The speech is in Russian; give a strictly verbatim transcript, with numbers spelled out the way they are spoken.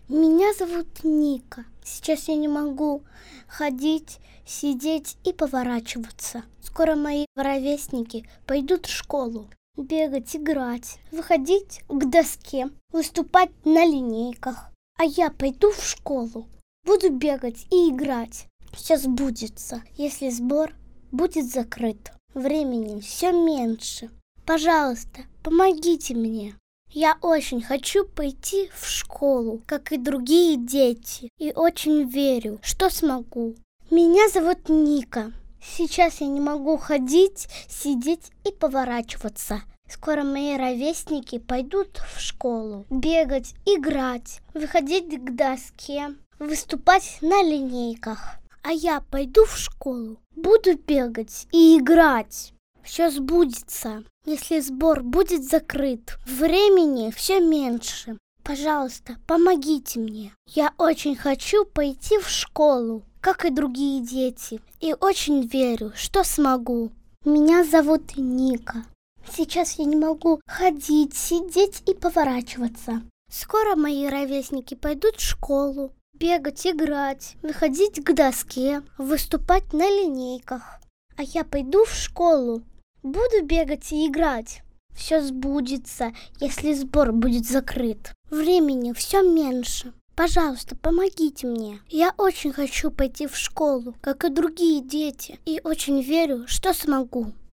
Меня зовут Ника. Сейчас я не могу ходить, сидеть и поворачиваться. Скоро мои ровесники пойдут в школу. Бегать, играть, выходить к доске, выступать на линейках. А я пойду в школу. Буду бегать и играть. Все сбудется, если сбор будет закрыт. Времени все меньше. Пожалуйста, помогите мне. Я очень хочу пойти в школу, как и другие дети, и очень верю, что смогу. Меня зовут Ника. Сейчас я не могу ходить, сидеть и поворачиваться. Скоро мои ровесники пойдут в школу, бегать, играть, выходить к доске, выступать на линейках. А я пойду в школу, буду бегать и играть. Все сбудется, если сбор будет закрыт. Времени все меньше. Пожалуйста, помогите мне. Я очень хочу пойти в школу, как и другие дети, и очень верю, что смогу. Меня зовут Ника. Сейчас я не могу ходить, сидеть и поворачиваться. Скоро мои ровесники пойдут в школу, бегать, играть, выходить к доске, выступать на линейках. А я пойду в школу, буду бегать и играть. Все сбудется, если сбор будет закрыт. Времени все меньше. Пожалуйста, помогите мне. Я очень хочу пойти в школу, как и другие дети, и очень верю, что смогу.